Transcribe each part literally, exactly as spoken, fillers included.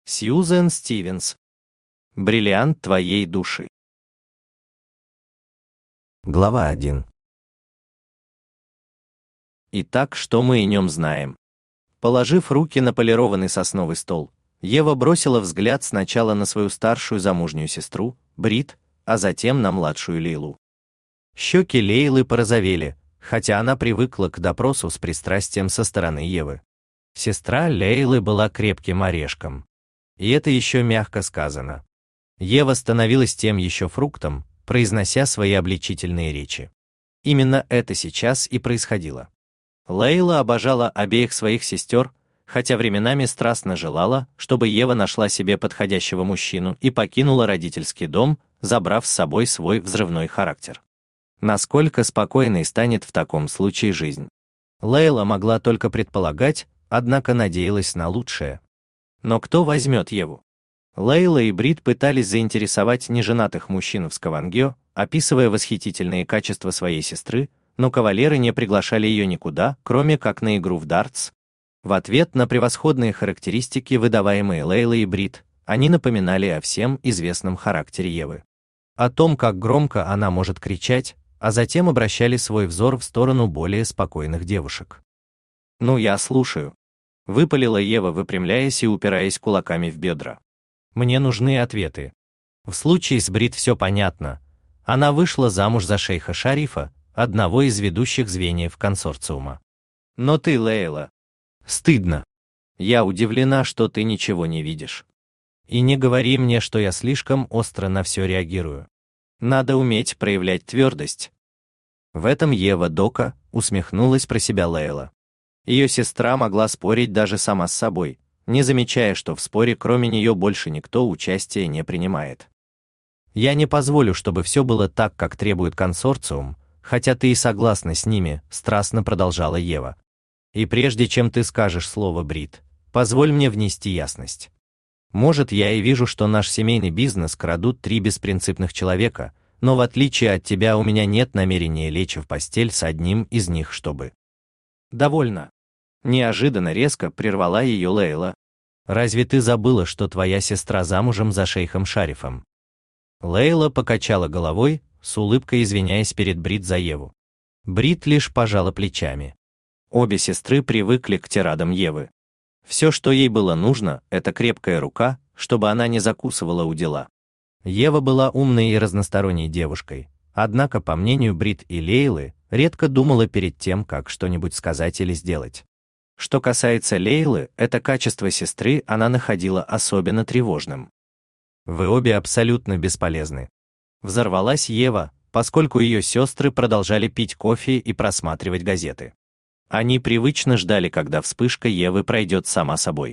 Сьюзен Стивенс. Бриллиант твоей души. Глава один. Итак, что мы о нем знаем? Положив руки на полированный сосновый стол, Ева бросила взгляд сначала на свою старшую замужнюю сестру, Брит, а затем на младшую Лейлу. Щеки Лейлы порозовели, хотя она привыкла к допросу с пристрастием со стороны Евы. Сестра Лейлы была крепким орешком. И это еще мягко сказано. Ева становилась тем еще фруктом, произнося свои обличительные речи. Именно это сейчас и происходило. Лейла обожала обеих своих сестер, хотя временами страстно желала, чтобы Ева нашла себе подходящего мужчину и покинула родительский дом, забрав с собой свой взрывной характер. Насколько спокойной станет в таком случае жизнь? Лейла могла только предполагать, однако надеялась на лучшее. Но кто возьмет Еву? Лейла и Брит пытались заинтересовать неженатых мужчин в Скавангео, описывая восхитительные качества своей сестры, но кавалеры не приглашали ее никуда, кроме как на игру в дартс. В ответ на превосходные характеристики, выдаваемые Лейлой и Брит, они напоминали о всем известном характере Евы. О том, как громко она может кричать, а затем обращали свой взор в сторону более спокойных девушек. «Ну, я слушаю», — выпалила Ева, выпрямляясь и упираясь кулаками в бедра. «Мне нужны ответы. В случае с Брит все понятно. Она вышла замуж за шейха Шарифа, одного из ведущих звеньев консорциума. Но ты, Лейла, стыдно. Я удивлена, что ты ничего не видишь. И не говори мне, что я слишком остро на все реагирую. Надо уметь проявлять твердость». В этом Ева Дока усмехнулась про себя Лейла. Ее сестра могла спорить даже сама с собой, не замечая, что в споре кроме нее больше никто участия не принимает. «Я не позволю, чтобы все было так, как требует консорциум, хотя ты и согласна с ними», — страстно продолжала Ева. «И прежде чем ты скажешь слово, Брит, позволь мне внести ясность. Может, я и вижу, что наш семейный бизнес крадут три беспринципных человека, но в отличие от тебя у меня нет намерения лечь в постель с одним из них, чтобы...» «Довольно». Неожиданно резко прервала ее Лейла. «Разве ты забыла, что твоя сестра замужем за шейхом Шарифом?» Лейла покачала головой, с улыбкой извиняясь перед Брит за Еву. Брит лишь пожала плечами. Обе сестры привыкли к тирадам Евы. Все, что ей было нужно, это крепкая рука, чтобы она не закусывала у дела. Ева была умной и разносторонней девушкой, однако, по мнению Брит и Лейлы, редко думала перед тем, как что-нибудь сказать или сделать. Что касается Лейлы, это качество сестры она находила особенно тревожным. «Вы обе абсолютно бесполезны», — взорвалась Ева, поскольку ее сестры продолжали пить кофе и просматривать газеты. Они привычно ждали, когда вспышка Евы пройдет сама собой.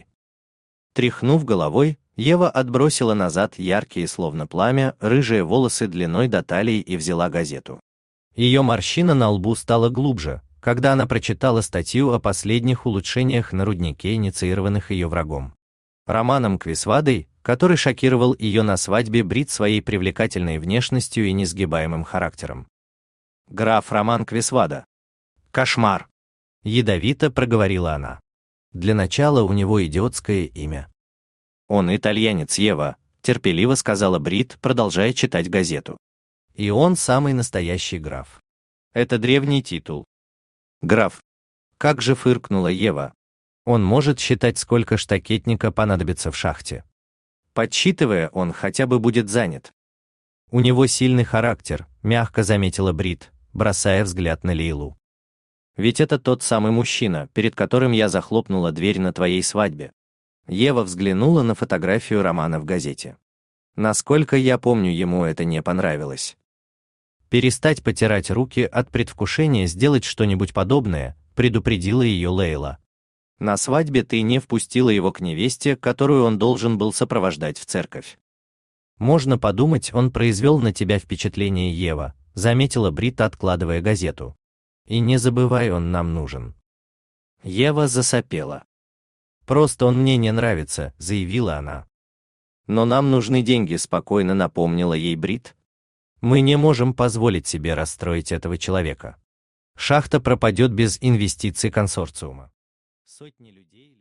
Тряхнув головой, Ева отбросила назад яркие, словно пламя, рыжие волосы длиной до талии и взяла газету. Ее морщина на лбу стала глубже, когда она прочитала статью о последних улучшениях на руднике, инициированных ее врагом Романом Квисвадой, который шокировал ее на свадьбе Брит своей привлекательной внешностью и несгибаемым характером. «Граф Роман Квисвада. Кошмар!» — ядовито проговорила она. «Для начала у него идиотское имя». «Он итальянец, Ева», — терпеливо сказала Брит, продолжая читать газету. «И он самый настоящий граф. Это древний титул». «Граф». Как же фыркнула Ева. «Он может считать, сколько штакетника понадобится в шахте. Подсчитывая, он хотя бы будет занят». «У него сильный характер», — мягко заметила Брит, бросая взгляд на Лейлу. «Ведь это тот самый мужчина, перед которым я захлопнула дверь на твоей свадьбе». Ева взглянула на фотографию Романа в газете. Насколько я помню, ему это не понравилось. «Перестать потирать руки от предвкушения сделать что-нибудь подобное», — предупредила ее Лейла. «На свадьбе ты не впустила его к невесте, которую он должен был сопровождать в церковь». «Можно подумать, он произвел на тебя впечатление, Ева», — заметила Брит, откладывая газету. «И не забывай, он нам нужен». Ева засопела. «Просто он мне не нравится», — заявила она. «Но нам нужны деньги», — спокойно напомнила ей Брит. «Мы не можем позволить себе расстроить этого человека. Шахта пропадет без инвестиций консорциума. Сотни людей